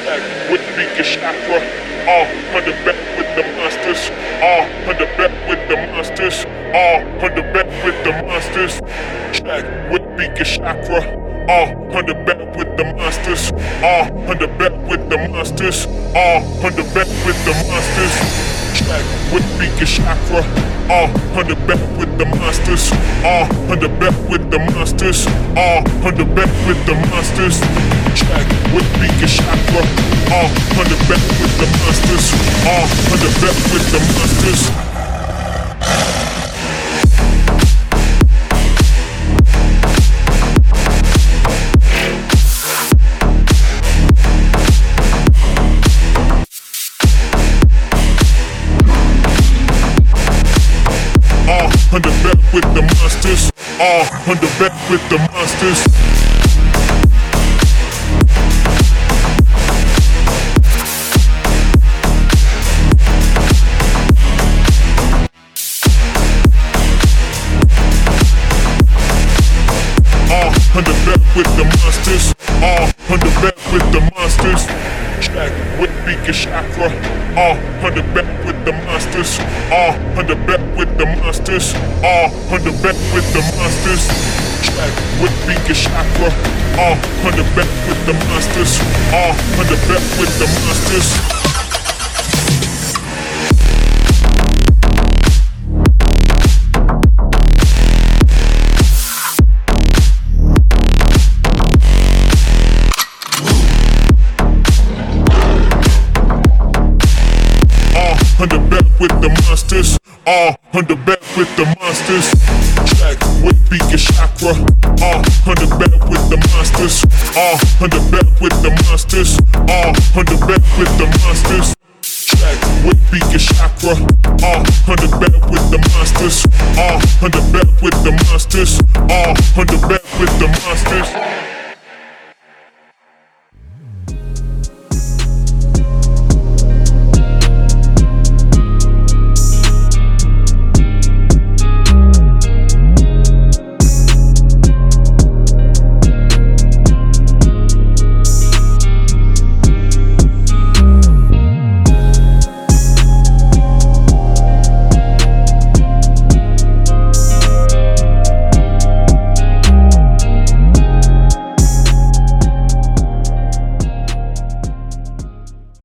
with Beacon Chakra, on the back with the monsters, on the back with the monsters, on the back with the monsters. Track with Beacon Chakra, on the back with the monsters, on the back with the monsters, on the back with the monsters. Track with Beacon Chakra, on the back with the monsters, on the back with the monsters, on the back with the monsters. Track with Beacon Chakra, on the back with the monsters, on the back with the monsters. On the back with the monsters, on the back with the monsters. On the back with the monsters, on the back with the monsters. Track with Beacon Chakra, on the back with the monsters, on the back with the monsters, on the back with the monsters. Track with Beacon Chakra, on the back with the monsters, on the back with the monsters. On the back with the monsters, on the back with the monsters. Track with Beacon Chakra, on the back with the monsters, on the back with the monsters, on the back with the monsters. Track with Beacon Chakra, on the back with the monsters, on the back with the monsters, on the back with the monsters.